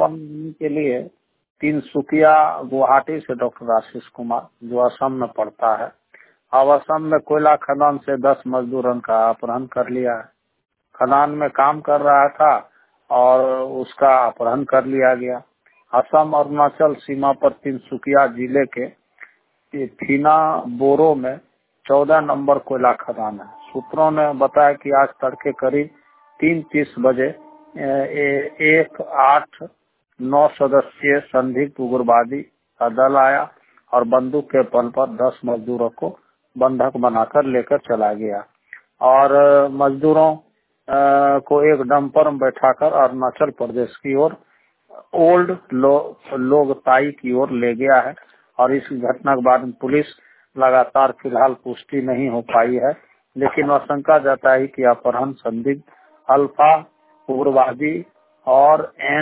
लेने के लिए तिनसुकिया गुवाहाटी से डॉक्टर आशीष कुमार, जो असम में पड़ता है, अब असम में कोयला खदान से 10 मजदूरों का अपहरण कर लिया है। खदान में काम कर रहा था और उसका अपहरण कर लिया गया। असम अरुणाचल सीमा पर तिनसुकिया जिले के थीना बोरो में 14 नंबर कोयला खदान है। सूत्रों ने बताया कि आज तड़के करीब 3:30 बजे एक 8-9 सदस्यीय संदिग्ध उग्रवादी का दल आया और बंदूक के बल पर 10 मजदूरों को बंधक बनाकर लेकर चला गया और मजदूरों को एक डंपर में बैठाकर अरुणाचल प्रदेश की ओर ओल्ड लोगताई की ओर ले गया है। और इस घटना के बाद पुलिस लगातार फिलहाल पुष्टि नहीं हो पाई है, लेकिन आशंका जाता है कि अपहरण संदिग्ध अल्फा उग्रवादी और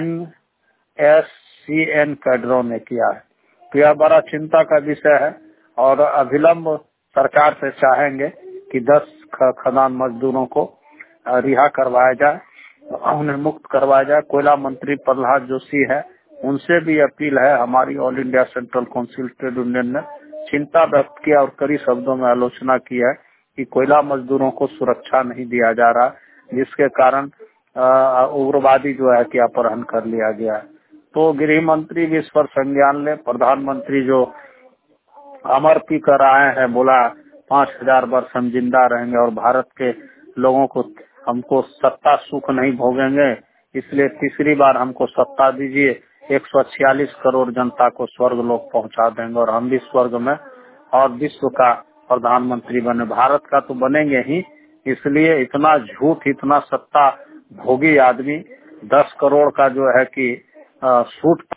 NSCN कैडरों ने किया है। तो यह बड़ा चिंता का विषय है और अविलंब सरकार से चाहेंगे कि 10 खदान मजदूरों को रिहा करवाया जाए, उन्हें मुक्त करवाया जाए। कोयला मंत्री प्रहलाद जोशी है, उनसे भी अपील है। हमारी all India central council trade union ने चिंता व्यक्त किया और कड़ी शब्दों में आलोचना की है कि कोयला मजदूरों को सुरक्षा नहीं दिया जा रहा, जिसके कारण उग्रवादी जो है कि अपहरण कर लिया गया है। तो गृह मंत्री भी इस पर संज्ञान ले। प्रधानमंत्री जो अमर पी कर आए हैं, बोला 5000 वर्ष हम जिंदा रहेंगे और भारत के लोगों को हमको सत्ता सुख नहीं भोगेंगे, इसलिए तीसरी बार हमको सत्ता दीजिए, 146 करोड़ जनता को स्वर्ग लोक पहुंचा देंगे और हम भी स्वर्ग में और विश्व का प्रधानमंत्री बने। भारत का तो बनेंगे ही, इसलिए इतना झूठ, इतना सत्ता भोगी आदमी 10 करोड़ का जो है कि सूट